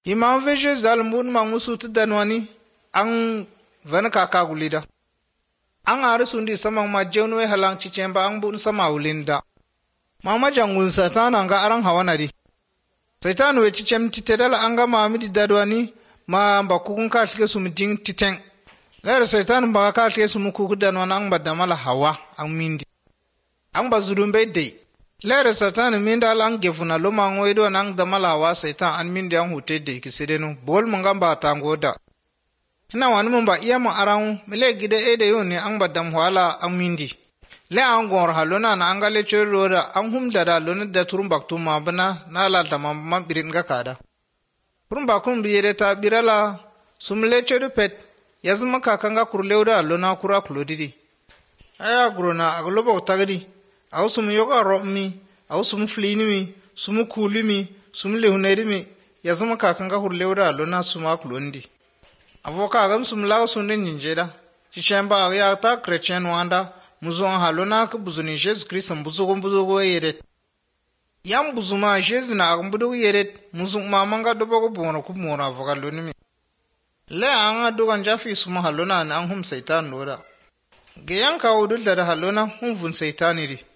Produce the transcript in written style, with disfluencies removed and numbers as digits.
Hima veje zalmbun mangusu tudanwani ang vana kaka gulida. Ang arisundi samang majenwe halang chichemba ang bun sama ulinda. Mama jangul satan anga arang hawanadi. Satan we chichem titedala anga mamidi dadwani ma mbakukun katlike sumiding titeng. Lera satan mbaka katlike sumukuku danwana ang badamala hawa ang mindi. Ang bazudumbe dey. Lera satan minda lang gefuna loma ngwedo nang damala hawa satan an mindi ang hute dey kisidenu bol mangamba tangoda. Hina wani mumba iya ma arang mile gide ede yoni ang badam wala ang mindi. Le ang gor halona na angale choroda ang humdada lona da turumbak tuma bana na la dama mambirin ga kada. Turumbakun biyere ta birala sumle chodu pet yazma kakanga kurleuda lona kura klodidi. Aya grona aglobo tagdi. Au sum yoga rommi, au sum flinimi, sum kulimi, sum lehunedimi yazma kakanga kurleuda lona suma klondi. Avoka agam sum laga sunde ninjeda. Chichemba agya Christian wanda. Muzon halona ka buzuni Jesus Christ mbuzugo yeret. Yam buzuma Jesus na agmbudu yeret muzung mamanga dobogo bono kumona avoka lonimi. Le anga dogan jafi suma halona na anghum seitan lora. Geyanka udul da halona hum vun seitaniri.